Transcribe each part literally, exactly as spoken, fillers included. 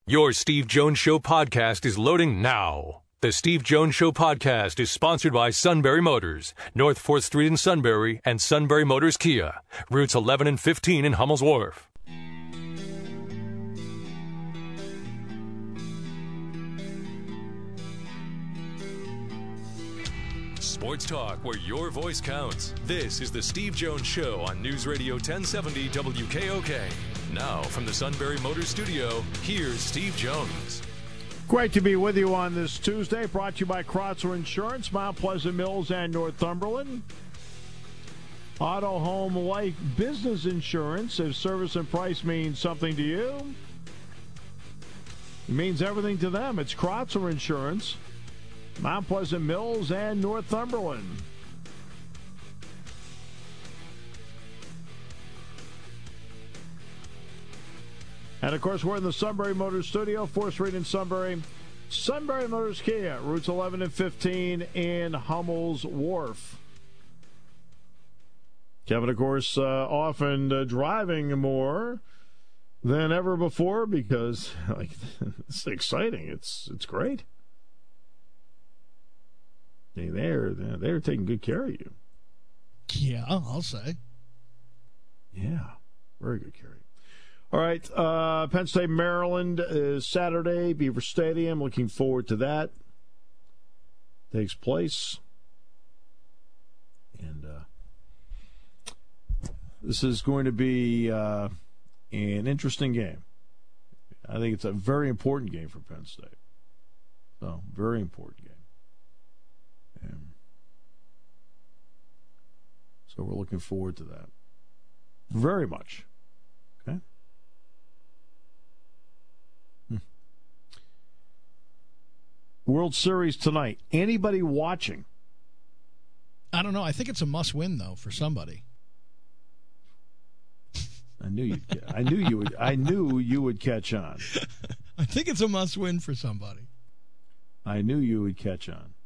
Your Steve Jones Show podcast is loading now. The Steve Jones Show podcast is sponsored by Sunbury Motors, North fourth Street in Sunbury, and Sunbury Motors Kia, routes eleven and fifteen in Hummel's Wharf. Sports talk where your voice counts. This is the Steve Jones Show on News Radio ten seventy W K O K. Now, from the Sunbury Motors studio, here's Steve Jones. Great to be with you on this Tuesday, brought to you by Kreutzer Insurance, Mount Pleasant Mills, and Northumberland. Auto, home, life, business insurance. If service and price means something to you, it means everything to them. It's Kreutzer Insurance, Mount Pleasant Mills, and Northumberland. And, of course, we're in the Sunbury Motors studio, fourth Street in Sunbury. Sunbury Motors Kia, routes eleven and fifteen in Hummel's Wharf. Kevin, of course, uh, often uh, driving more than ever before because, like, it's exciting. It's it's great. They, they're, they're taking good care of you. Yeah, I'll say. Yeah, very good care of you. All right, uh, Penn State, Maryland is Saturday, Beaver Stadium. Looking forward to that. Takes place. And uh, this is going to be uh, an interesting game. I think it's a very important game for Penn State. So, very important game. And so we're looking forward to that. Very much. Okay? World Series tonight. Anybody watching? I don't know. I think it's a must-win, though, for somebody. I knew you'd. I knew you would. I knew you would catch on. I think it's a must-win for somebody. I knew you would catch on.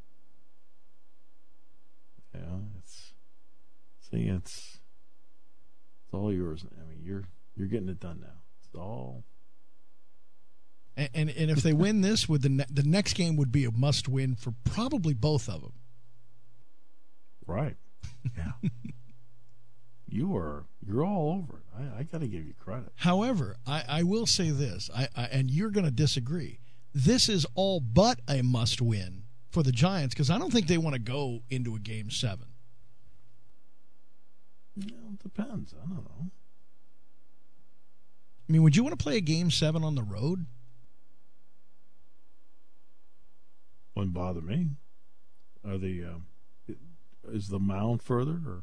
Yeah, it's. See, it's. It's all yours. I mean, you're you're getting it done now. It's all. And, and and if they win this, would the ne- the next game would be a must-win for probably both of them. Right. Yeah. you are you're all over it. I, I got to give you credit. However, I, I will say this, I, I and you're going to disagree. This is all but a must-win for the Giants because I don't think they want to go into a game seven. Well, it depends. I don't know. I mean, would you want to play a game seven on the road? Wouldn't bother me. Are the uh, is the mound further or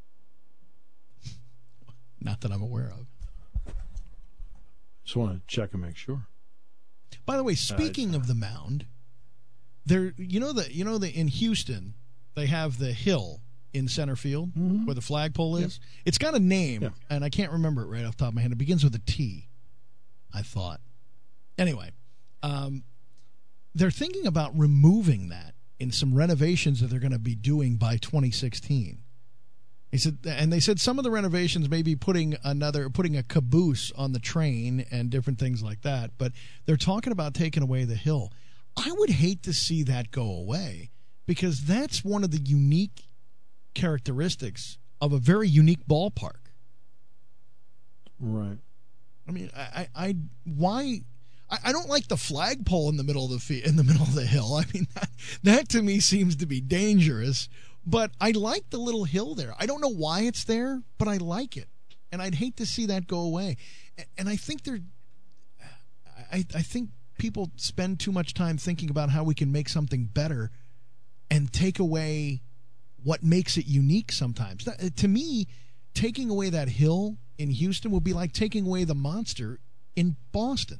not that I'm aware of? Just want to check and make sure. By the way, speaking uh, of the mound, there you know that you know that in Houston they have the hill in center field mm-hmm. where the flagpole is. Yeah. It's got a name, yeah. and I can't remember it right off the top of my head. It begins with a T, I thought. Anyway, um, they're thinking about removing that in some renovations that they're going to be doing by twenty sixteen. He said, and they said some of the renovations may be putting another, putting a caboose on the train and different things like that. But they're talking about taking away the hill. I would hate to see that go away because that's one of the unique characteristics of a very unique ballpark. Right. I mean, I, I, I why? I, I don't like the flagpole in the middle of the fi- in the middle of the hill. I mean, that, that to me seems to be dangerous. But I like the little hill there. I don't know why it's there, but I like it, and I'd hate to see that go away. And I think they're, I, I think people spend too much time thinking about how we can make something better, and take away what makes it unique. Sometimes, that, to me, taking away that hill in Houston would be like taking away the monster in Boston.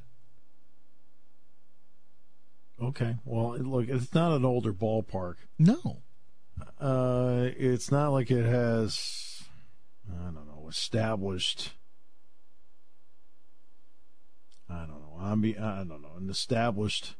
Okay, well, look, it's not an older ballpark. No. Uh, it's not like it has, I don't know, established, I don't know, I mean, I don't know, an established,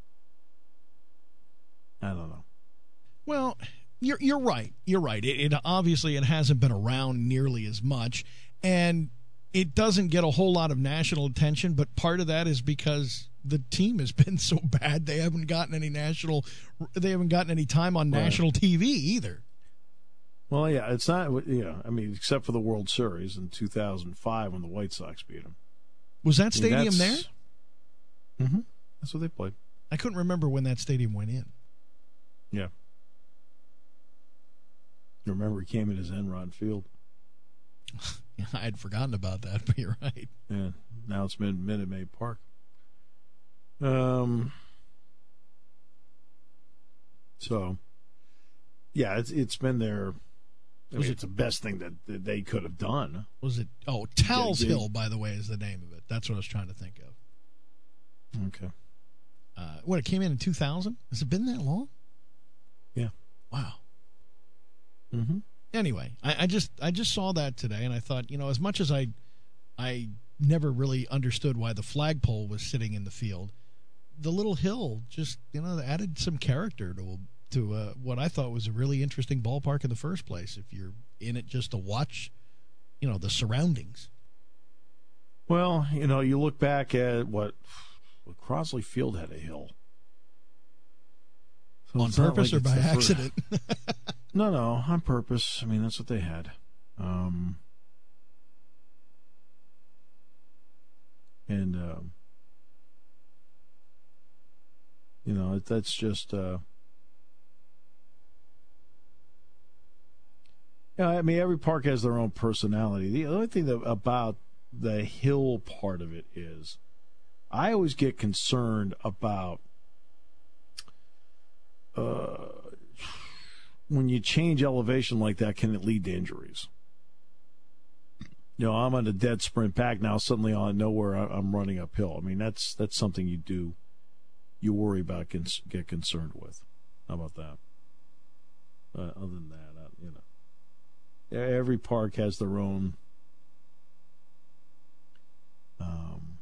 I don't know. Well, you're you're right. You're right. It, it obviously it hasn't been around nearly as much, and it doesn't get a whole lot of national attention. But part of that is because the team has been so bad they haven't gotten any national, they haven't gotten any time on right. national T V either. Well, yeah, it's not. You know, I mean, except for the World Series in two thousand five when the White Sox beat them. Was that stadium I mean, there? Mm-hmm. That's what they played. I couldn't remember when that stadium went in. Yeah. You remember he came in his Enron Field. I had forgotten about that, but you're right. Yeah. Now it's Minute Maid Park. Um. So, yeah, it's it's been there. I mean, it's the best thing that, that they could have done. Was it? Oh, Tal's yeah, yeah. Hill, by the way, is the name of it. That's what I was trying to think of. Okay. Uh, what, it came in in two thousand? Has it been that long? Yeah. Wow. Mm-hmm. Anyway, I, I just I just saw that today, and I thought, you know, as much as I I never really understood why the flagpole was sitting in the field, the little hill just, you know, added some character to to uh, what I thought was a really interesting ballpark in the first place. If you're in it just to watch, you know, the surroundings. Well, you know, you look back at what, what Crosley Field had a hill. So on purpose like or by accident? no, no, on purpose. I mean, that's what they had. Um, and, um, you know, that's just... Uh, yeah, I mean, every park has their own personality. The only thing that, about the hill part of it is I always get concerned about uh, when you change elevation like that, can it lead to injuries? You know, I'm on a dead sprint back now. Suddenly, out of nowhere, I'm running uphill. I mean, that's that's something you do, you worry about, get concerned with. How about that? Uh, other than that, uh, you know, every park has their own. Um,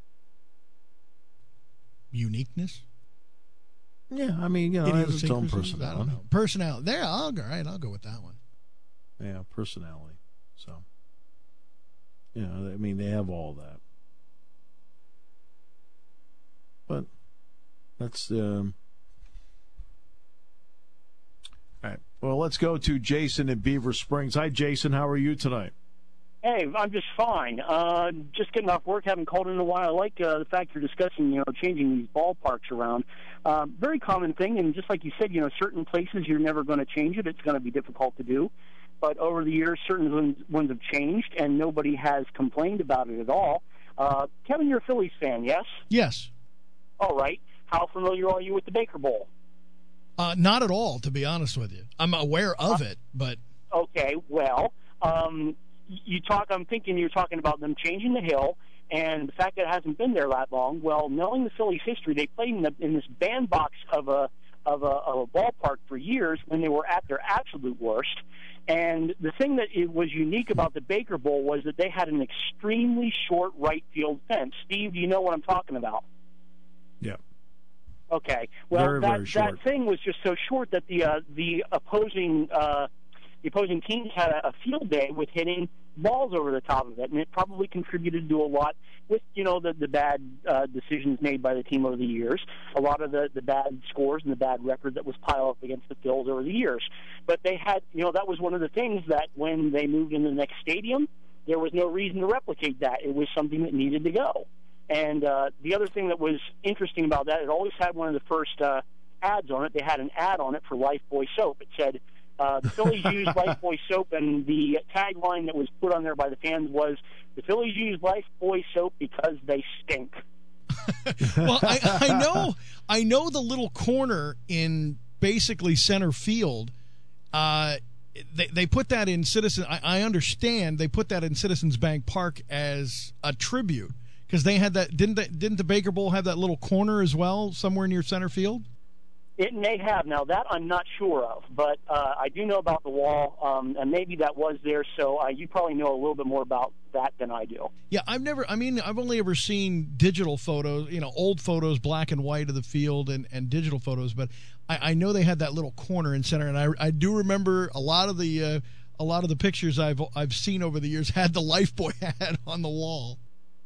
uniqueness. Yeah, I mean, you know, it has its own personality. I don't know. Personality. There, I'll go. Right, I'll go with that one. Yeah, personality. So, you know, I mean, they have all that. But that's um. All right. Well, let's go to Jason in Beaver Springs. Hi, Jason. How are you tonight? Hey, I'm just fine. Uh, just getting off work, haven't called in a while. I like uh, the fact you're discussing, you know, changing these ballparks around. Uh, very common thing, and just like you said, you know, certain places you're never going to change it. It's going to be difficult to do. But over the years, certain ones, ones have changed, and nobody has complained about it at all. Uh, Kevin, you're a Phillies fan, yes? Yes. All right. How familiar are you with the Baker Bowl? Uh, not at all, to be honest with you. I'm aware of uh, it, but... Okay, well... Um, You talk. I'm thinking you're talking about them changing the hill, and the fact that it hasn't been there that long. Well, knowing the Phillies' history, they played in, the, in this bandbox of a of a, of a ballpark for years when they were at their absolute worst. And the thing that it was unique about the Baker Bowl was that they had an extremely short right field fence. Steve, do you know what I'm talking about? Yeah. Okay. Well, very, that very short. that thing was just so short that the uh, the opposing. Uh, The opposing teams had a, a field day with hitting balls over the top of it, and it probably contributed to a lot with, you know, the, the bad uh, decisions made by the team over the years, a lot of the, the bad scores and the bad record that was piled up against the Phils over the years. But they had, you know, that was one of the things that when they moved into the next stadium, there was no reason to replicate that. It was something that needed to go. And uh, the other thing that was interesting about that, it always had one of the first uh, ads on it. They had an ad on it for Lifebuoy soap. It said, Uh, the Phillies use Lifebuoy soap, and the tagline that was put on there by the fans was, "The Phillies use Lifebuoy soap because they stink." Well, I, I know, I know the little corner in basically center field. Uh, they they put that in Citizen. I, I understand they put that in Citizens Bank Park as a tribute because they had that. Didn't they, didn't the Baker Bowl have that little corner as well somewhere near center field? It may have. Now, that I'm not sure of, but uh, I do know about the wall, um, and maybe that was there, so uh, you probably know a little bit more about that than I do. Yeah, I've never, I mean, I've only ever seen digital photos, you know, old photos, black and white of the field and, and digital photos, but I, I know they had that little corner in center, and I, I do remember a lot of the uh, a lot of the pictures I've I've seen over the years had the Lifebuoy ad on the wall.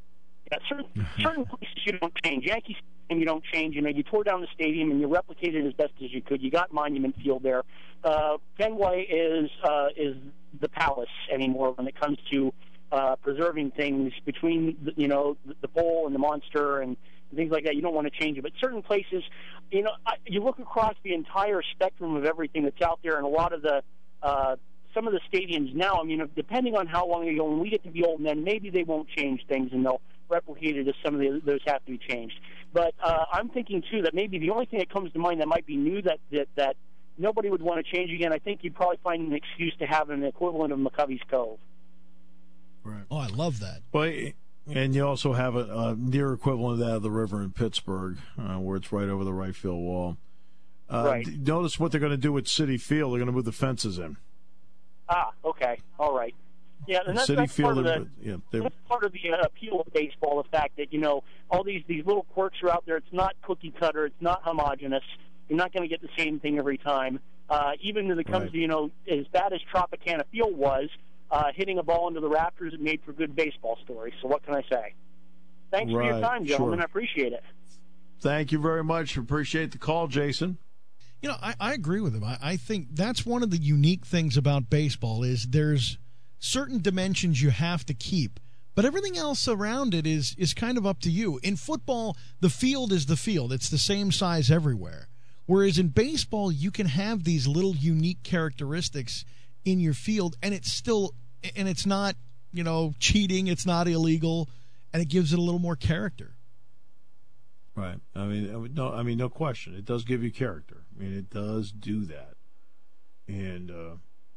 that. Certain certain places you don't change. Yankee Stadium you don't change. You know, you tore down the stadium and you replicated it as best as you could. You got Monument Field there. Uh, Fenway is uh, is the palace anymore when it comes to uh, preserving things between the, you know the, the bowl and the monster and things like that. You don't want to change it, but certain places, you know, I, you look across the entire spectrum of everything that's out there, and a lot of the uh, some of the stadiums now, I mean, depending on how long ago, when we get to be old men, maybe they won't change things and they'll replicate it as some of the, those have to be changed. But uh, I'm thinking, too, that maybe the only thing that comes to mind that might be new that, that, that nobody would want to change again, I think you'd probably find an excuse to have an equivalent of McCovey's Cove. Right. Oh, I love that. Well, and you also have a, a near equivalent of that of the river in Pittsburgh, uh, where it's right over the right field wall. Uh, right. Notice what they're going to do with Citi Field. They're going to move the fences in. Ah, okay, all right. Yeah, and that's, City that's Field, part of the yeah, that's part of the uh, appeal of baseball. The fact that you know all these these little quirks are out there. It's not cookie cutter. It's not homogenous. You're not going to get the same thing every time. Uh, even when it comes right. to you know as bad as Tropicana Field was, uh, hitting a ball into the rafters, it made for good baseball stories. So what can I say? Thanks right. for your time, gentlemen. Sure. I appreciate it. Thank you very much. Appreciate the call, Jason. You know, I, I agree with him. I, I think that's one of the unique things about baseball is there's certain dimensions you have to keep, but everything else around it is is kind of up to you. In football, the field is the field. It's the same size everywhere. Whereas in baseball, you can have these little unique characteristics in your field, and it's still and it's not, you know, cheating. It's not illegal, and it gives it a little more character. Right. I mean, no. I mean, no question. It does give you character. I mean, it does do that. And uh,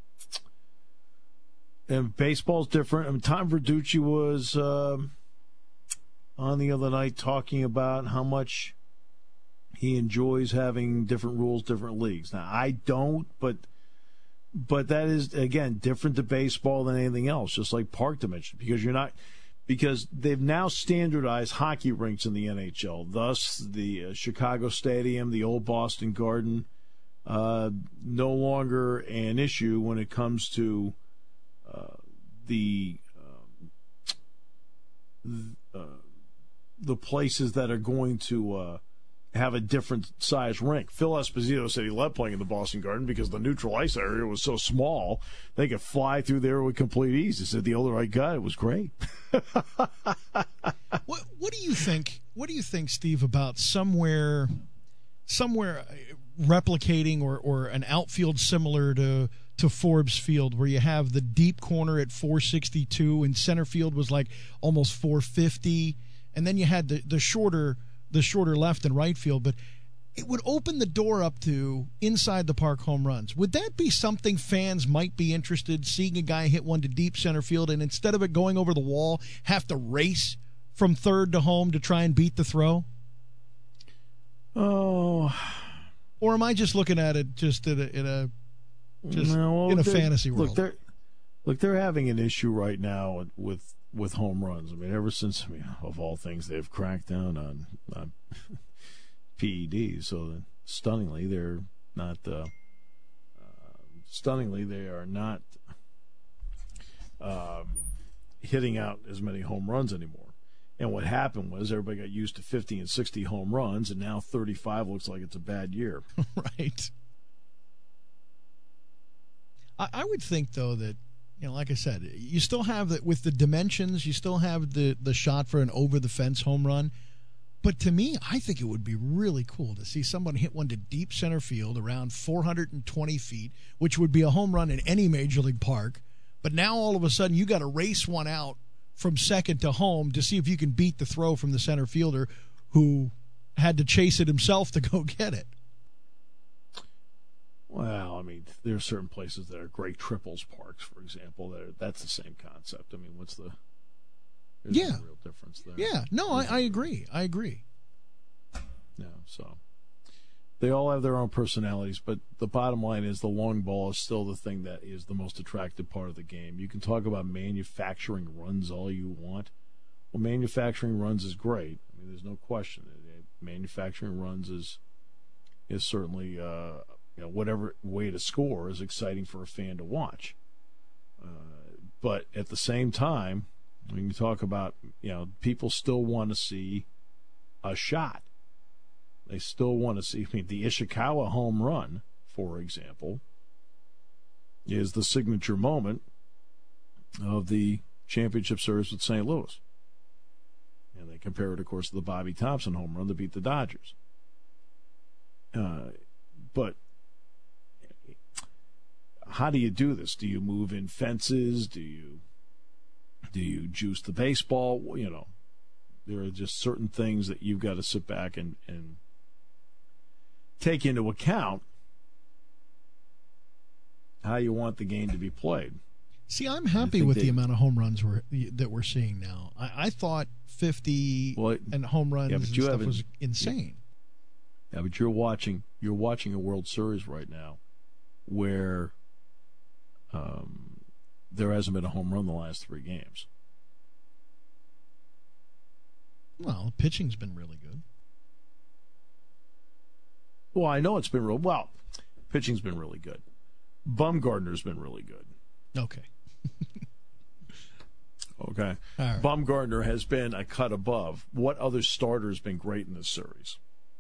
and baseball's different. I mean, Tom Verducci was uh, on the other night talking about how much he enjoys having different rules, different leagues. Now, I don't, but but that is again different to baseball than anything else. Just like Park dimension, because you're not. Because they've now standardized hockey rinks in the N H L. Thus, the uh, Chicago Stadium, the old Boston Garden, uh, no longer an issue when it comes to uh, the um, uh, the places that are going to uh, have a different size rink. Phil Esposito said he loved playing in the Boston Garden because the neutral ice area was so small they could fly through there with complete ease. He said the older I got, it was great. what what do you think? What do you think, Steve, about somewhere, somewhere replicating or, or an outfield similar to to Forbes Field, where you have the deep corner at four sixty-two and center field was like almost four fifty, and then you had the the shorter the shorter left and right field, but it would open the door up to inside the park home runs. Would that be something fans might be interested, seeing a guy hit one to deep center field and instead of it going over the wall, have to race from third to home to try and beat the throw? Oh. Or am I just looking at it just in a, in a, just no, well, in a fantasy world? Look, they're, look, they're having an issue right now with with home runs. I mean, ever since, I mean, of all things, they've cracked down on, on P E Ds. So stunningly, they're not. Uh, uh, stunningly, they are not uh, hitting out as many home runs anymore. And what happened was everybody got used to fifty and sixty home runs, and now thirty-five looks like it's a bad year. Right. I, I would think, though, that, you know, like I said, you still have that with the dimensions, you still have the, the shot for an over-the-fence home run. But to me, I think it would be really cool to see someone hit one to deep center field around four hundred twenty feet, which would be a home run in any major league park. But now all of a sudden you got to race one out from second to home to see if you can beat the throw from the center fielder who had to chase it himself to go get it. Well, I mean, there are certain places that are great triples parks, for example. That that's the same concept. I mean, what's the there's yeah. no real difference there. Yeah, no, I, I agree. I agree. Yeah, so they all have their own personalities, but the bottom line is the long ball is still the thing that is the most attractive part of the game. You can talk about manufacturing runs all you want. Well, manufacturing runs is great. I mean, there's no question. Manufacturing runs is is certainly uh, you know, whatever way to score is exciting for a fan to watch. Uh, but at the same time, When you talk about, you know, people still want to see a shot. They still want to see, I mean, the Ishikawa home run, for example, is the signature moment of the championship series with Saint Louis. And they compare it, of course, to the Bobby Thompson home run to beat the Dodgers. Uh, but how do you do this? Do you move in fences? Do you do you juice the baseball? You know, there are just certain things that you've got to sit back and, and take into account how you want the game to be played. See, I'm happy with they, the amount of home runs we're, that we're seeing now. I, I thought fifty well, and home runs yeah, and stuff was insane. Yeah, but you're watching you're watching a World Series right now where um, there hasn't been a home run the last three games. Well, pitching's been really good. Well, I know it's been real well. Pitching's been really good. Bumgarner's been really good. Okay. okay. Right. Bumgarner has been a cut above. What other starter has been great in this series?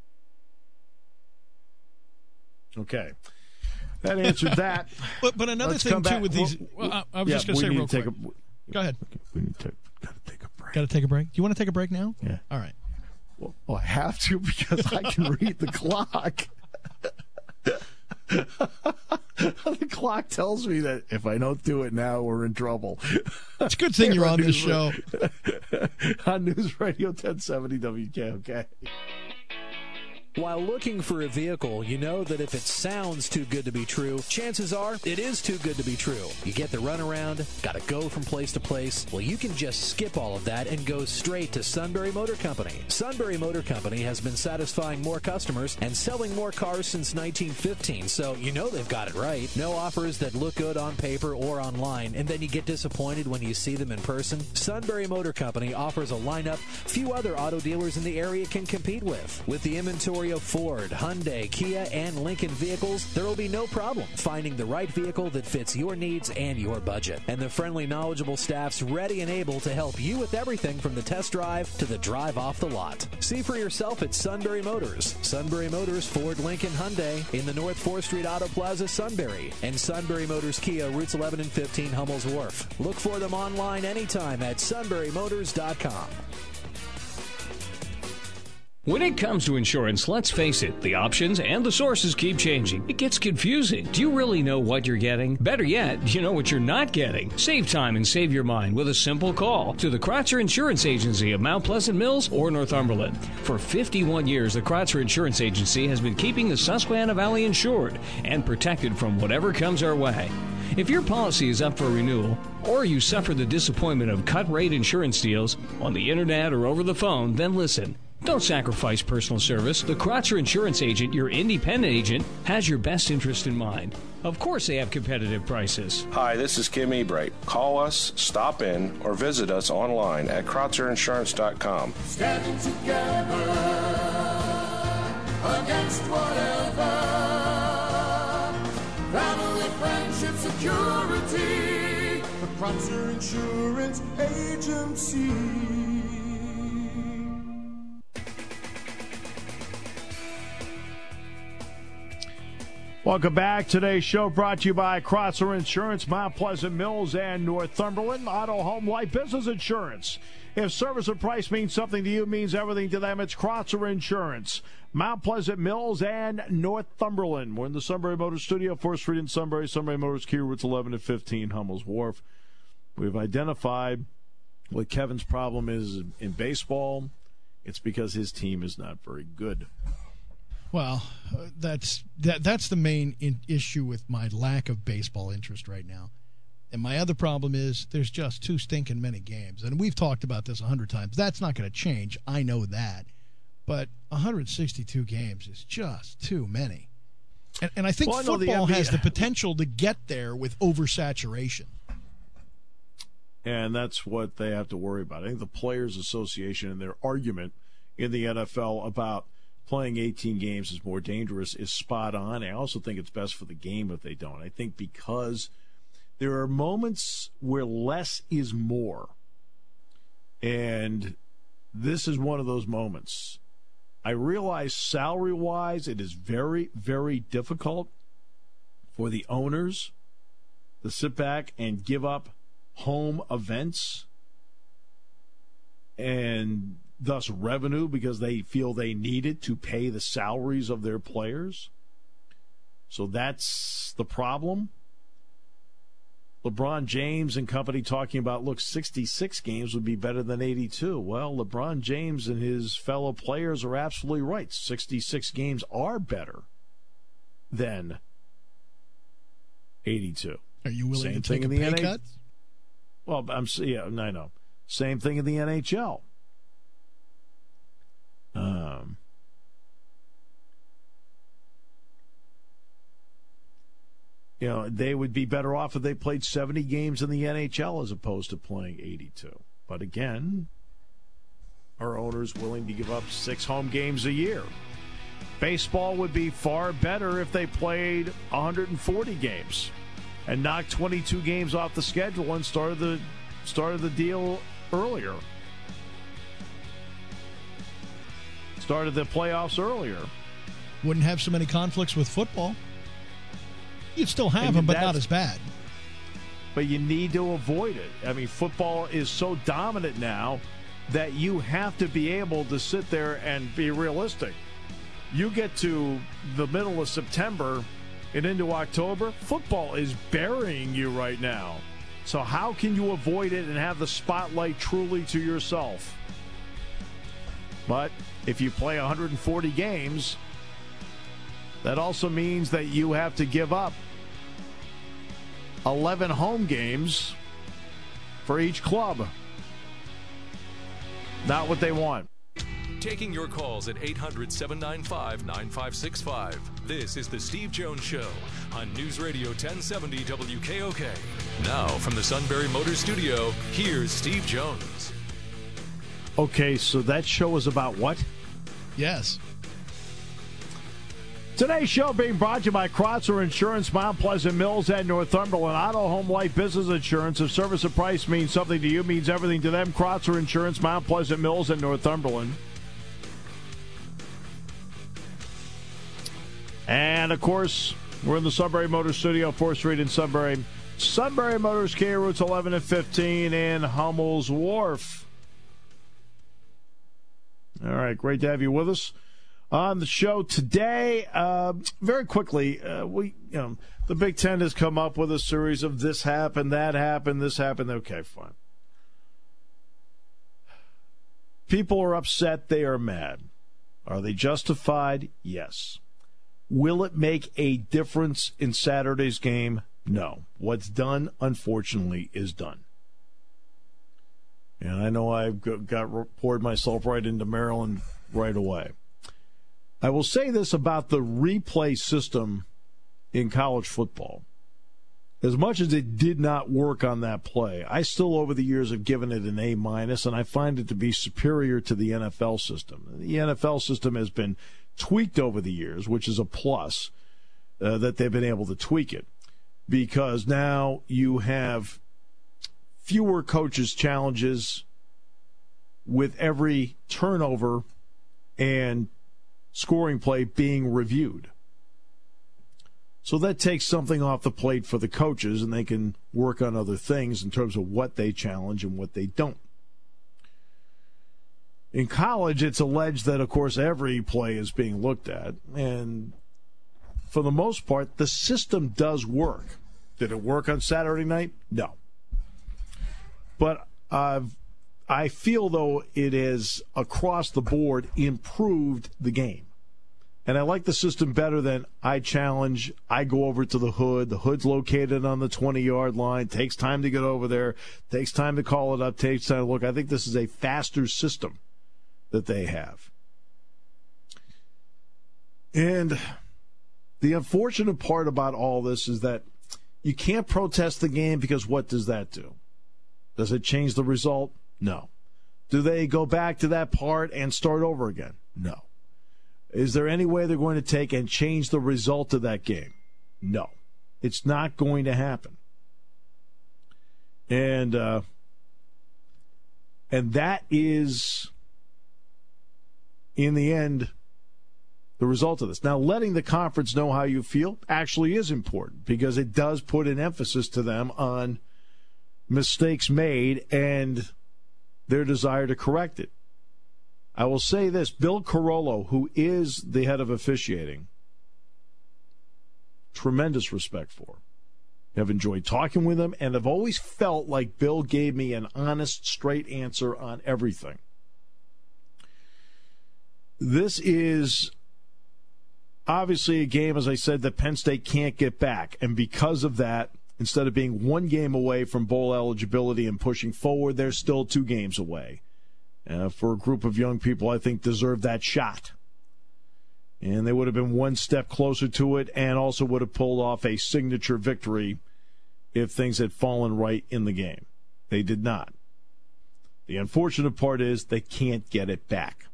Okay. That answered that. but but another Let's thing, too, back. with these... Well, well, I, I was yeah, just going to say real quick. A, Go ahead. We need to gotta take a break. Got to take a break? Do you want to take a break now? Yeah. All right. Well, well I have to because I can read the clock. The clock tells me that if I don't do it now, we're in trouble. It's a good thing you're on this show. On News Radio ten seventy W K O K. While looking for a vehicle, you know that if it sounds too good to be true, chances are it is too good to be true. You get the runaround, got to go from place to place. Well, you can just skip all of that and go straight to Sunbury Motor Company. Sunbury Motor Company has been satisfying more customers and selling more cars since nineteen fifteen, so you know they've got it right. No offers that look good on paper or online, and then you get disappointed when you see them in person. Sunbury Motor Company offers a lineup few other auto dealers in the area can compete with. With the inventory of Ford, Hyundai, Kia, and Lincoln vehicles, there will be no problem finding the right vehicle that fits your needs and your budget. And the friendly, knowledgeable staff's ready and able to help you with everything from the test drive to the drive off the lot. See for yourself at Sunbury Motors. Sunbury Motors, Ford, Lincoln, Hyundai in the North fourth Street Auto Plaza, Sunbury. And Sunbury Motors Kia, routes eleven and fifteen, Hummel's Wharf. Look for them online anytime at sunbury motors dot com. When it comes to insurance, let's face it, the options and the sources keep changing. It gets confusing. Do you really know what you're getting? Better yet, do you know what you're not getting? Save time and save your mind with a simple call to the Kratzer Insurance Agency of Mount Pleasant Mills or Northumberland. For fifty-one years, the Kratzer Insurance Agency has been keeping the Susquehanna Valley insured and protected from whatever comes our way. If your policy is up for renewal, or you suffer the disappointment of cut-rate insurance deals on the internet or over the phone, then listen. Don't sacrifice personal service. The Kratzer Insurance Agent, your independent agent, has your best interest in mind. Of course they have competitive prices. Hi, this is Kim Ebright. Call us, stop in, or visit us online at kratzer insurance dot com. Standing together against whatever. Family, friendship, security. The Kratzer Insurance Agency. Welcome back. Today's show brought to you by Kratzer Insurance, Mount Pleasant Mills, and Northumberland. Auto, home, life, business insurance. If service and price means something to you, means everything to them, it's Kratzer Insurance, Mount Pleasant Mills, and Northumberland. We're in the Sunbury Motors studio, fourth Street in Sunbury. Sunbury Motors, Kia, routes eleven and fifteen, Hummel's Wharf. We've identified what Kevin's problem is in baseball. It's because his team is not very good. Well, uh, that's that, that's the main in, issue with my lack of baseball interest right now. And my other problem is there's just too stinking many games. And we've talked about this a hundred times. That's not going to change. I know that. But one hundred sixty-two games is just too many. And, and I think well, football I has the potential to get there with oversaturation. And that's what they have to worry about. I think the Players Association and their argument in the N F L about playing eighteen games is more dangerous is spot on. I also think it's best for the game if they don't. I think because there are moments where less is more. And this is one of those moments. I realize salary-wise it is very, very difficult for the owners to sit back and give up home events and thus revenue because they feel they need it to pay the salaries of their players. So that's the problem. LeBron James and company talking about, look, sixty-six games would be better than eighty-two. Well, LeBron James and his fellow players are absolutely right. sixty-six games are better than eighty-two. Are you willing Same to take a thing in pay the N H L. cut? Well, I'm yeah, I know. Same thing in the N H L. Um, you know, they would be better off if they played seventy games in the N H L as opposed to playing eighty-two. But again, are owners willing to give up six home games a year? Baseball would be far better if they played one hundred forty games and knocked twenty-two games off the schedule and started the started the deal earlier. Started the playoffs earlier. Wouldn't have so many conflicts with football. You'd still have And them, but that's- not as bad. But you need to avoid it. I mean, football is so dominant now that you have to be able to sit there and be realistic. You get to the middle of September and into October, football is burying you right now. So how can you avoid it and have the spotlight truly to yourself? But if you play one hundred forty games, that also means that you have to give up eleven home games for each club. Not what they want. Taking your calls at eight hundred, seven nine five, nine five six five. This is the Steve Jones Show on News Radio ten seventy W K O K. Now from the Sunbury Motors Studio, here's Steve Jones. Okay, so that show was about what? Yes. Today's show being brought to you by Kreutzer Insurance, Mount Pleasant Mills, and Northumberland. Auto, home, life, business insurance. If service and price means something to you, means everything to them. Kreutzer Insurance, Mount Pleasant Mills, and Northumberland. And, of course, we're in the Sunbury Motors Studio, fourth Street in Sunbury. Sunbury Motors, Kia routes eleven and fifteen in Hummel's Wharf. All right, great to have you with us on the show today. Uh, very quickly, uh, we you know the Big Ten has come up with a series of this happened, that happened, this happened. Okay, fine. People are upset. They are mad. Are they justified? Yes. Will it make a difference in Saturday's game? No. What's done, unfortunately, is done. And I know I've got poured myself right into Maryland right away. I will say this about the replay system in college football. As much as it did not work on that play, I still over the years have given it an A minus, and I find it to be superior to the N F L system. The N F L system has been tweaked over the years, which is a plus uh, that they've been able to tweak it, because now you have fewer coaches' challenges with every turnover and scoring play being reviewed. So that takes something off the plate for the coaches, and they can work on other things in terms of what they challenge and what they don't. In college, it's alleged that, of course, every play is being looked at, and for the most part, the system does work. Did it work on Saturday night? No. But uh, I feel, though, it has, across the board, improved the game. And I like the system better than I challenge, I go over to the hood, the hood's located on the twenty-yard line, takes time to get over there, takes time to call it up, takes time to look. I think this is a faster system that they have. And the unfortunate part about all this is that you can't protest the game, because what does that do? Does it change the result? No. Do they go back to that part and start over again? No. Is there any way they're going to take and change the result of that game? No. It's not going to happen. And uh, And that is, in the end, the result of this. Now, letting the conference know how you feel actually is important because it does put an emphasis to them on mistakes made and their desire to correct it. I will say this, Bill Carollo, who is the head of officiating, tremendous respect for. I've enjoyed talking with him, and I've always felt like Bill gave me an honest, straight answer on everything. This is obviously a game, as I said, that Penn State can't get back, and because of that, instead of being one game away from bowl eligibility and pushing forward, they're still two games away. Uh, for a group of young people, I think, deserve that shot. And they would have been one step closer to it and also would have pulled off a signature victory if things had fallen right in the game. They did not. The unfortunate part is they can't get it back.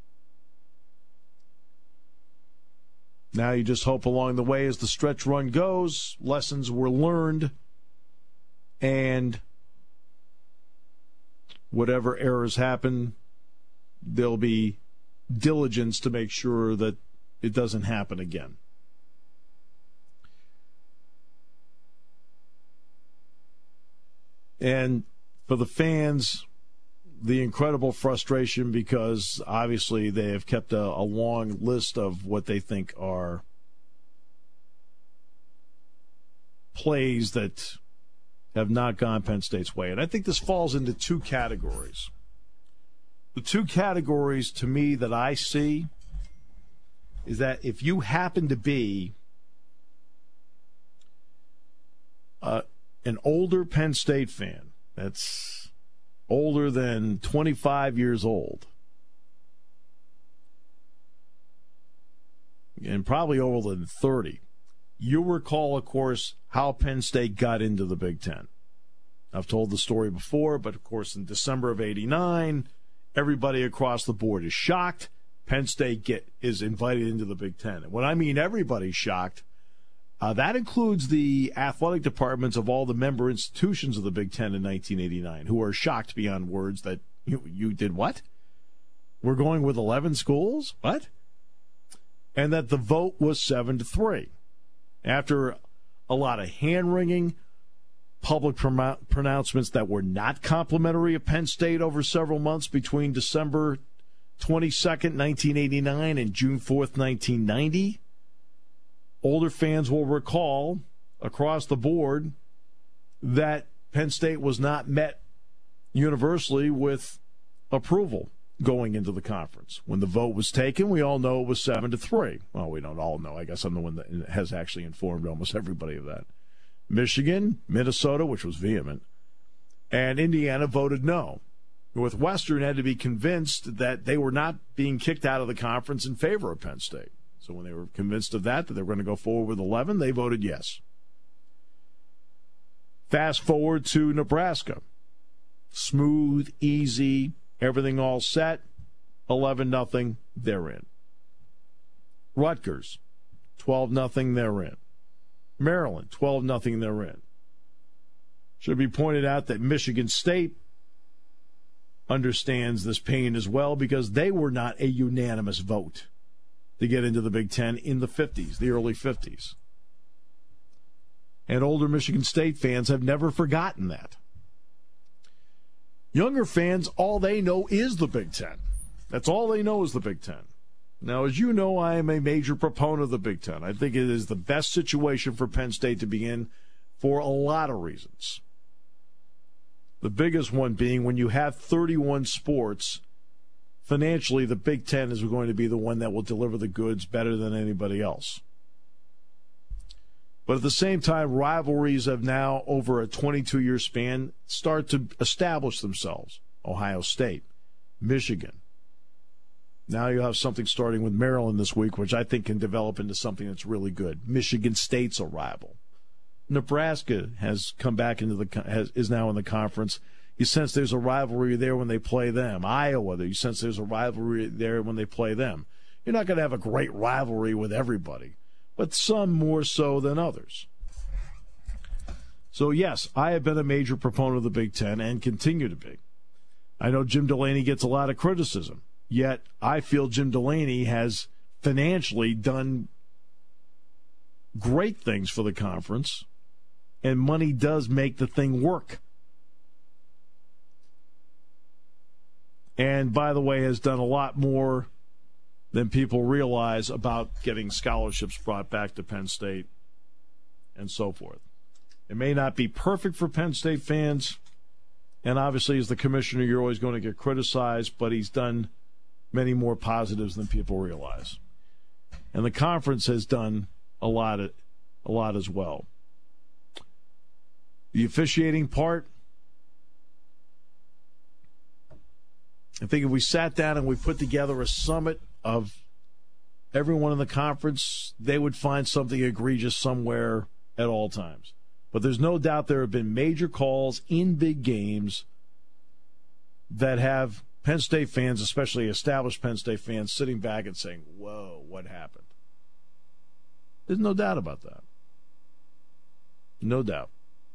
Now you just hope along the way as the stretch run goes, lessons were learned, and whatever errors happen, there'll be diligence to make sure that it doesn't happen again. And for the fans, the incredible frustration because obviously they have kept a, a long list of what they think are plays that have not gone Penn State's way. And I think this falls into two categories. The two categories to me that I see is that if you happen to be uh, an older Penn State fan, that's older than twenty-five years old, and probably older than thirty, you recall, of course, how Penn State got into the Big Ten. I've told the story before, but of course in December of eighty-nine, everybody across the board is shocked. Penn State get is invited into the Big Ten. And when I mean everybody's shocked, uh, that includes the athletic departments of all the member institutions of the Big Ten in nineteen eighty-nine, who are shocked beyond words that you, you did what? We're going with eleven schools? What? And that the vote was seven to three. After a lot of hand-wringing, public prom- pronouncements that were not complimentary of Penn State over several months between December twenty-second, nineteen eighty-nine and June fourth, nineteen ninety. Older fans will recall across the board that Penn State was not met universally with approval going into the conference. When the vote was taken, we all know it was seven to three. Well, we don't all know. I guess I'm the one that has actually informed almost everybody of that. Michigan, Minnesota, which was vehement, and Indiana voted no. Northwestern had to be convinced that they were not being kicked out of the conference in favor of Penn State. So when they were convinced of that, that they were going to go forward with eleven, they voted yes. Fast forward to Nebraska. Smooth, easy, everything all set. eleven nothing, they're in. Rutgers, twelve nothing, they're in. Maryland, twelve nothing, they're in. Should be pointed out that Michigan State understands this pain as well because they were not a unanimous vote to get into the Big Ten in the fifties, the early fifties. And older Michigan State fans have never forgotten that. Younger fans, all they know is the Big Ten. That's all they know is the Big Ten. Now, as you know, I am a major proponent of the Big Ten. I think it is the best situation for Penn State to be in for a lot of reasons. The biggest one being when you have thirty-one sports, financially the Big Ten is going to be the one that will deliver the goods better than anybody else. But at the same time, rivalries have now, over a twenty-two-year span, start to establish themselves. Ohio State, Michigan. Now you have something starting with Maryland this week, which I think can develop into something that's really good. Michigan State's a rival. Nebraska has come back into the has, is now in the conference. You sense there's a rivalry there when they play them. Iowa, you sense there's a rivalry there when they play them. You're not going to have a great rivalry with everybody, but some more so than others. So, yes, I have been a major proponent of the Big Ten and continue to be. I know Jim Delaney gets a lot of criticism, yet I feel Jim Delaney has financially done great things for the conference, and money does make the thing work. And, by the way, has done a lot more than people realize about getting scholarships brought back to Penn State and so forth. It may not be perfect for Penn State fans, and obviously as the commissioner you're always going to get criticized, but he's done many more positives than people realize. And the conference has done a lot, a lot as well. The officiating part, I think if we sat down and we put together a summit of everyone in the conference, they would find something egregious somewhere at all times. But there's no doubt there have been major calls in big games that have Penn State fans, especially established Penn State fans, sitting back and saying, whoa, what happened? There's no doubt about that. No doubt.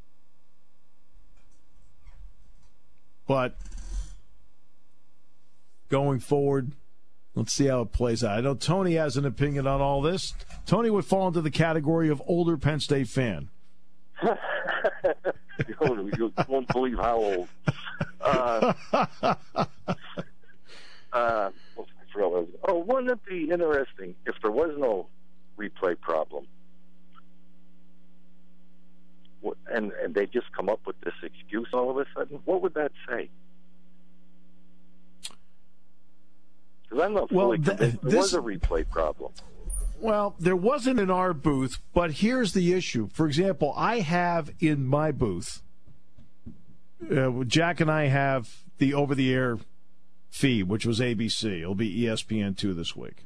But going forward, let's see how it plays out. I know Tony has an opinion on all this. Tony would fall into the category of older Penn State fan. You won't believe how old. Uh, uh, oh, wouldn't it be interesting if there was no replay problem? And, and they just come up with this excuse all of a sudden? What would that say? Because I'm not fully well, th- convinced there this, was a replay problem. Well, there wasn't in our booth, but here's the issue. For example, I have in my booth, uh, Jack and I have the over-the-air feed, which was A B C. It'll be E S P N two this week.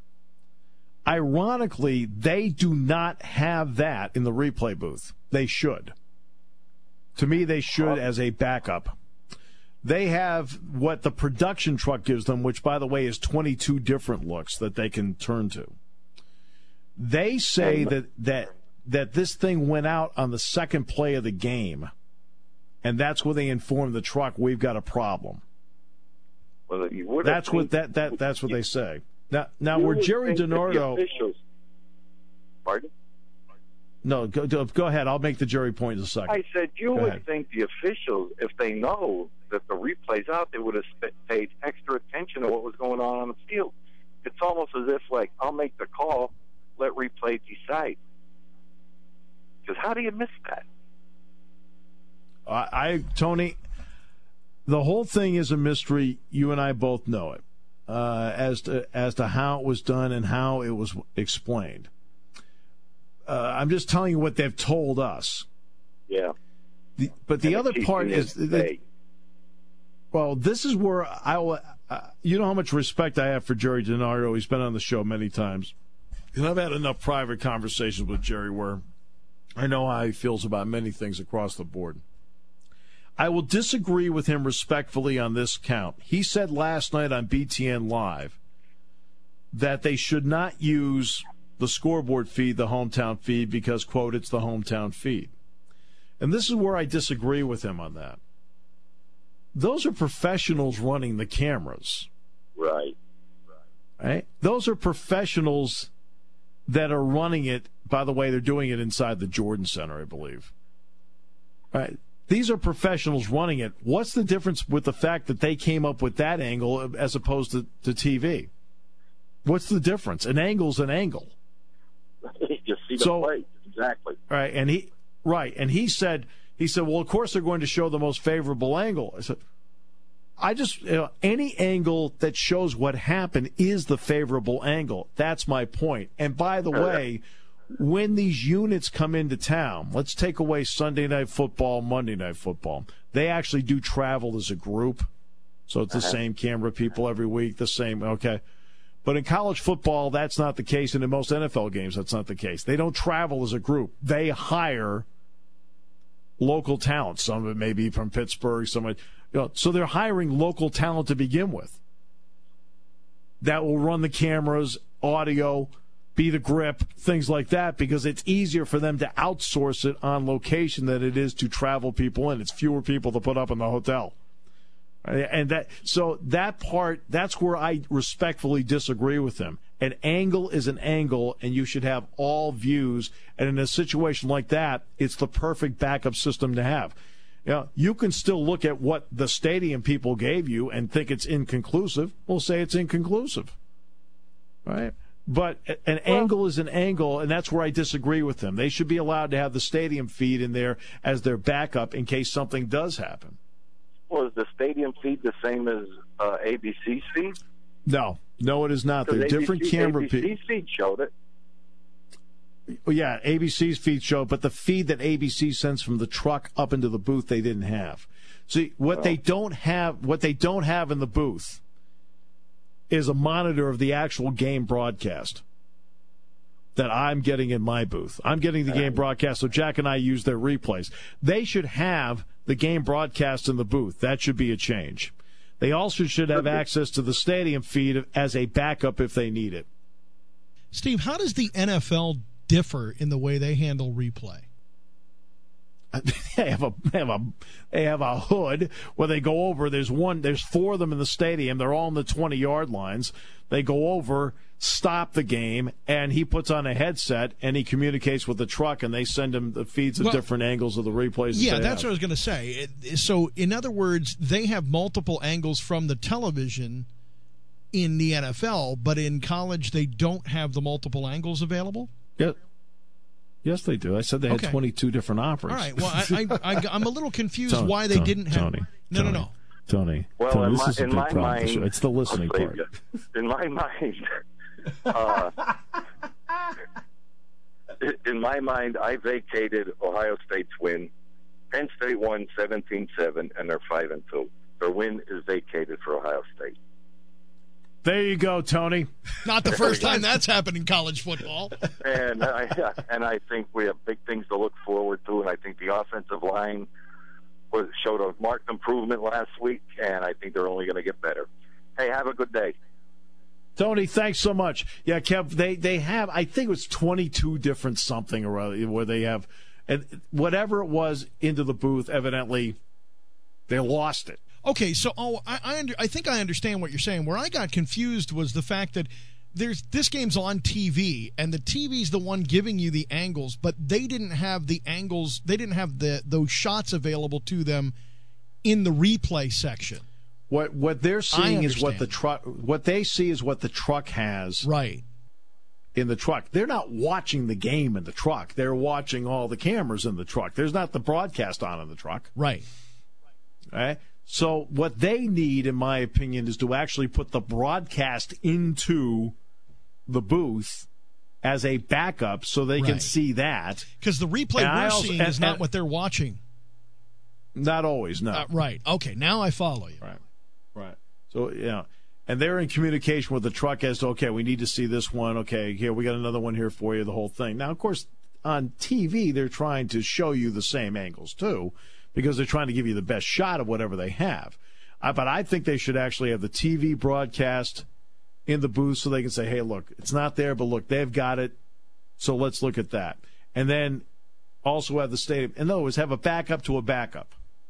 Ironically, they do not have that in the replay booth. They should. To me, they should as a backup. They have what the production truck gives them, which, by the way, is twenty-two different looks that they can turn to. They say that, that that this thing went out on the second play of the game, and that's where they informed the truck we've got a problem. Well, you would that's think, what that, that that's what they say. Now, now where Jerry DiNardo. Pardon? No, go, go ahead. I'll make the Jerry point in a second. I said you go would ahead. think the officials, if they know that the replay's out, they would have paid extra attention to what was going on on the field. It's almost as if, like, I'll make the call, let replay decide. Because how do you miss that? Uh, I, Tony, the whole thing is a mystery. You and I both know it, uh, as to as to how it was done and how it was explained. Uh, I'm just telling you what they've told us. Yeah. The, but the and other part is, that, well, this is where I will. Uh, you know how much respect I have for Jerry DiNardo. He's been on the show many times. And I've had enough private conversations with Jerry where I know how he feels about many things across the board. I will disagree with him respectfully on this count. He said last night on B T N Live that they should not use the scoreboard feed, the hometown feed, because, quote, it's the hometown feed. And this is where I disagree with him on that. Those are professionals running the cameras. Right. Right? Those are professionals that are running it. By the way, they're doing it inside the Jordan Center, I believe. Right? These are professionals running it. What's the difference with the fact that they came up with that angle as opposed to, to T V? What's the difference? An angle's an angle. You just see the so, play. Exactly. Right, and he right, and he said he said, well, of course they're going to show the most favorable angle. I said, I just you know, any angle that shows what happened is the favorable angle. That's my point. And by the way, when these units come into town, let's take away Sunday Night Football, Monday Night Football. They actually do travel as a group, so it's the uh-huh. same camera people every week, the same. Okay. But in college football, that's not the case, and in most N F L games, that's not the case. They don't travel as a group. They hire local talent. Some of it may be from Pittsburgh. Some, you know, so they're hiring local talent to begin with. That will run the cameras, audio, be the grip, things like that, because it's easier for them to outsource it on location than it is to travel people in. It's fewer people to put up in the hotel. And that so that part, that's where I respectfully disagree with him. An angle is an angle, and you should have all views. And in a situation like that, it's the perfect backup system to have. You know, you can still look at what the stadium people gave you and think it's inconclusive. We'll say it's inconclusive, right? But an well, angle is an angle, and that's where I disagree with them. They should be allowed to have the stadium feed in there as their backup in case something does happen. Well, is the stadium feed the same as uh, A B C's feed? No, no, it is not. They're different A B C, camera feeds. A B C's feed showed it. Well, yeah, A B C's feed showed, but the feed that A B C sends from the truck up into the booth, they didn't have. See, what well. they don't have, what they don't have in the booth is a monitor of the actual game broadcast that I'm getting in my booth. I'm getting the game broadcast, so Jack and I use their replays. They should have the game broadcast in the booth. That should be a change. They also should have access to the stadium feed as a backup if they need it. Steve, how does the N F L differ in the way they handle replay? They have a they have a they have a hood where they go over. There's one. There's four of them in the stadium. They're all in the twenty yard lines. They go over, stop the game, and he puts on a headset and he communicates with the truck, and they send him the feeds of well, different angles of the replays. Yeah, that that's have. what I was going to say. So, in other words, they have multiple angles from the television in the N F L, but in college they don't have the multiple angles available? Yeah. Yes, they do. I said they had okay. twenty-two different offers. All right. Well, I, I, I, I'm a little confused Tony, why they Tony, didn't have. Tony, no, Tony, no, no. Tony. Well, Tony, in this my, is a in big my problem. mind, it's the listening part. You. In my mind, uh, in my mind, I vacated Ohio State's win. Penn State won seventeen seven, and they're five and two. Their win is vacated for Ohio State. There you go, Tony. Not the first time that's happened in college football. And I and I think we have big things to look forward to, and I think the offensive line was showed a marked improvement last week, and I think they're only going to get better. Hey, have a good day. Tony, thanks so much. Yeah, Kev, they, they have, I think it was twenty-two different something or other where they have, and whatever it was into the booth, evidently they lost it. Okay, so oh, I I, under, I think I understand what you're saying. Where I got confused was the fact that there's this game's on T V, and the T V's the one giving you the angles, but they didn't have the angles, they didn't have the those shots available to them in the replay section. What what they're seeing is what the truck, what they see is what the truck has. Right. In the truck. They're not watching the game in the truck. They're watching all the cameras in the truck. There's not the broadcast on in the truck. Right. Right. So what they need, in my opinion, is to actually put the broadcast into the booth as a backup so they right. can see that. Because the replay and we're also, seeing and, is not and, what they're watching. Not always, no. Uh, right. Okay, now I follow you. Right. Right. So, you know, and they're in communication with the truck as to, okay, we need to see this one. Okay, here, we got another one here for you, the whole thing. Now, of course, on T V, they're trying to show you the same angles, too, because they're trying to give you the best shot of whatever they have. Uh, but I think they should actually have the T V broadcast in the booth so they can say, hey, look, it's not there, but look, they've got it, so let's look at that. And then also have the stadium. In other words, have a backup to a backup.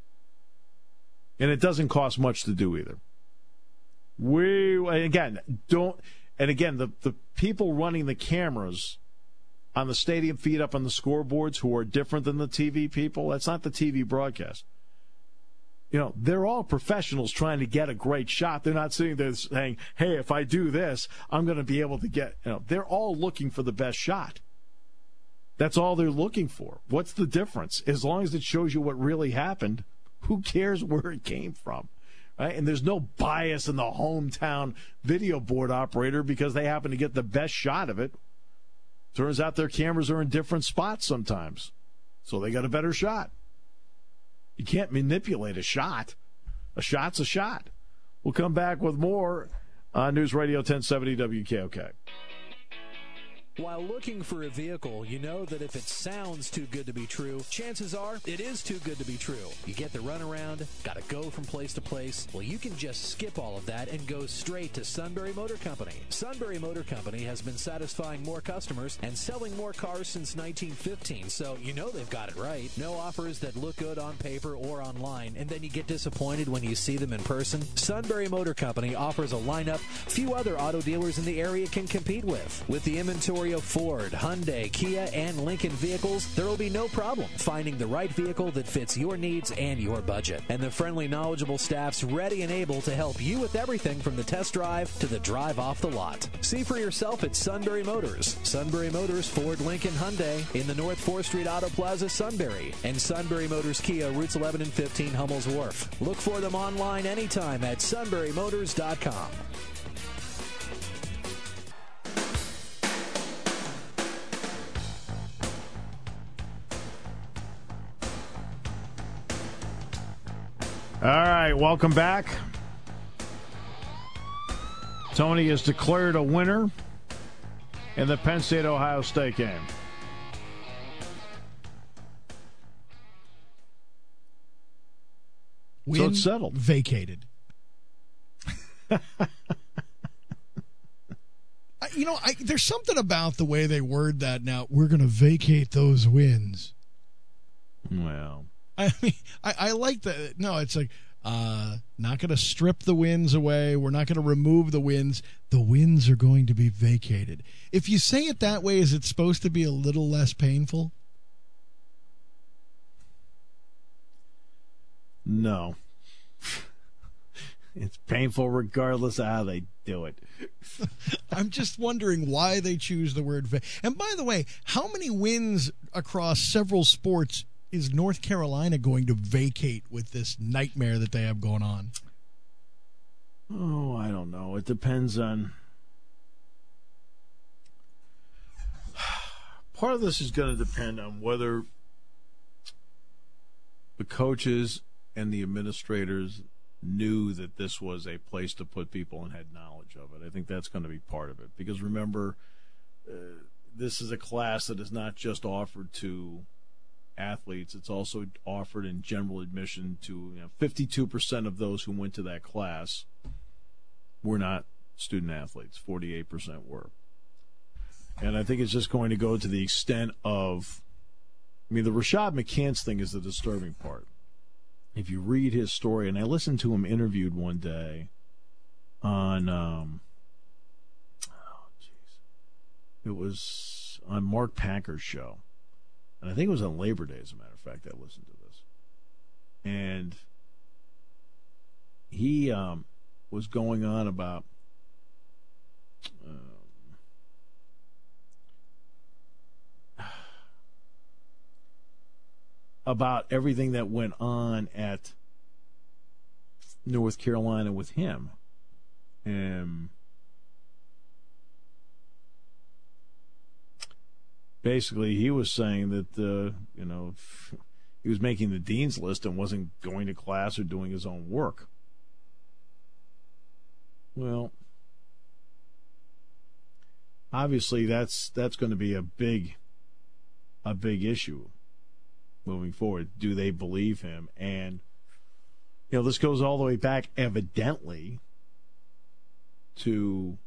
And it doesn't cost much to do either. We, again, don't, and again, the, the people running the cameras on the stadium feed up on the scoreboards who are different than the T V people, that's not the T V broadcast. You know, they're all professionals trying to get a great shot. They're not sitting there saying, hey, if I do this, I'm going to be able to get, you know, they're all looking for the best shot. That's all they're looking for. What's the difference? As long as it shows you what really happened, who cares where it came from? Right? And there's no bias in the hometown video board operator because they happen to get the best shot of it. Turns out their cameras are in different spots sometimes, so they got a better shot. You can't manipulate a shot. A shot's a shot. We'll come back with more on News Radio ten seventy W K O K. While looking for a vehicle, you know that if it sounds too good to be true, chances are it is too good to be true. You get the runaround, gotta go from place to place. Well, you can just skip all of that and go straight to Sunbury Motor Company. Sunbury Motor Company has been satisfying more customers and selling more cars since nineteen fifteen, so you know they've got it right. No offers that look good on paper or online, and then you get disappointed when you see them in person. Sunbury Motor Company offers a lineup few other auto dealers in the area can compete with. With the inventory of Ford, Hyundai, Kia, and Lincoln vehicles, there will be no problem finding the right vehicle that fits your needs and your budget. And the friendly, knowledgeable staff's ready and able to help you with everything from the test drive to the drive off the lot. See for yourself at Sunbury Motors. Sunbury Motors, Ford, Lincoln, Hyundai in the North fourth Street Auto Plaza, Sunbury. And Sunbury Motors Kia, routes eleven and fifteen, Hummel's Wharf. Look for them online anytime at sunbury motors dot com. All right, welcome back. Tony is declared a winner in the Penn State-Ohio State game. Win, so it's settled. Vacated. I, you know, I, there's something about the way they word that now. We're going to vacate those wins. Well, I mean, I, I like that. No, it's like, uh, not going to strip the wins away. We're not going to remove the wins. The wins are going to be vacated. If you say it that way, is it supposed to be a little less painful? No. It's painful regardless of how they do it. I'm just wondering why they choose the word va- And by the way, how many wins across several sports is North Carolina going to vacate with this nightmare that they have going on? Oh, I don't know. It depends on... Part of this is going to depend on whether the coaches and the administrators knew that this was a place to put people and had knowledge of it. I think that's going to be part of it. Because remember, uh, this is a class that is not just offered to athletes. It's also offered in general admission to, you know, fifty-two percent of those who went to that class were not student athletes. forty-eight percent were. And I think it's just going to go to the extent of, I mean, the Rashad McCants thing is the disturbing part. If you read his story, and I listened to him interviewed one day on, um, oh, jeez, it was on Mark Packer's show. And I think it was on Labor Day, as a matter of fact, I listened to this. And he um, was going on about um, about everything that went on at North Carolina with him. And basically, he was saying that, uh, you know, he was making the dean's list and wasn't going to class or doing his own work. Well, obviously, that's that's going to be a big, a big issue moving forward. Do they believe him? And, you know, this goes all the way back, evidently, to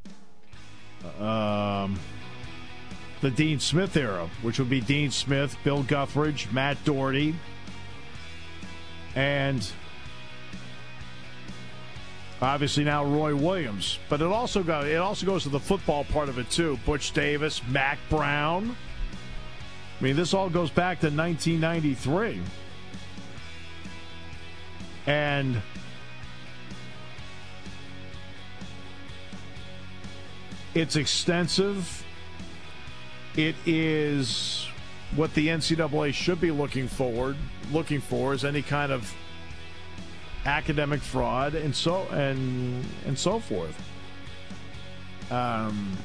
um, the Dean Smith era, which would be Dean Smith, Bill Guthridge, Matt Doherty, and obviously now Roy Williams. But it also got it also goes to the football part of it too. Butch Davis, Mac Brown. I mean, this all goes back to nineteen ninety-three. And it's extensive. It is what the N C double A should be looking forward, looking for is any kind of academic fraud and so and and so forth. Um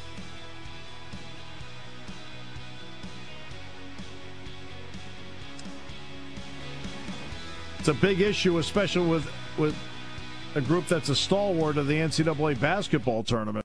It's a big issue, especially with with a group that's a stalwart of the N C double A basketball tournament.